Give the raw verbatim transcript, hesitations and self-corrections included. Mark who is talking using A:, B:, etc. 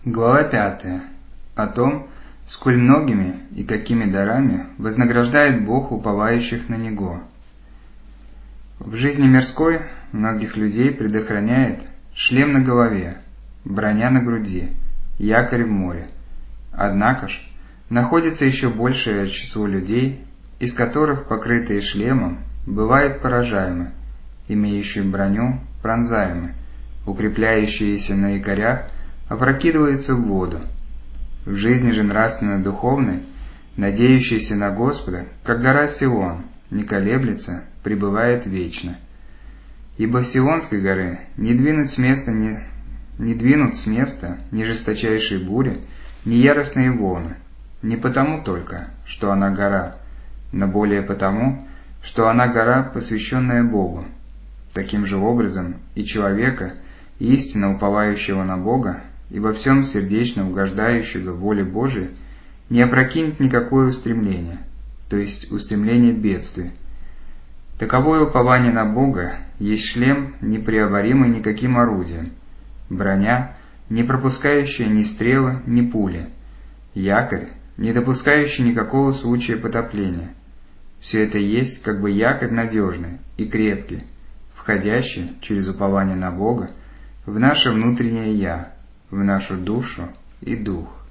A: Глава пятая. О том, сколь многими и какими дарами вознаграждает Бог уповающих на Него. В жизни мирской многих людей предохраняет шлем на голове, броня на груди, якорь в море. Однако ж, находится еще большее число людей, из которых, покрытые шлемом, бывают поражаемы, имеющие броню пронзаемы, укрепляющиеся на якорях опрокидываются в воду. В жизни же нравственно-духовной, надеющийся на Господа, как гора Сион, не колеблется, пребывает вечно. Ибо с Сионской горы не двинуть с места ни, не двинут с места ни жесточайшие бури, ни яростные волны, не потому только, что она гора, но более потому, что она гора, посвященная Богу. Таким же образом и человека, истинно уповающего на Бога и во всем сердечно угождающего воле Божией, не опрокинет никакое устремление, то есть устремление бедствия. Таковое упование на Бога есть шлем, непреоборимый никаким орудием, броня, не пропускающая ни стрелы, ни пули, якорь, не допускающий никакого случая потопления. Все это есть как бы якорь надежный и крепкий, входящий через упование на Бога в наше внутреннее «Я», в нашу душу и дух.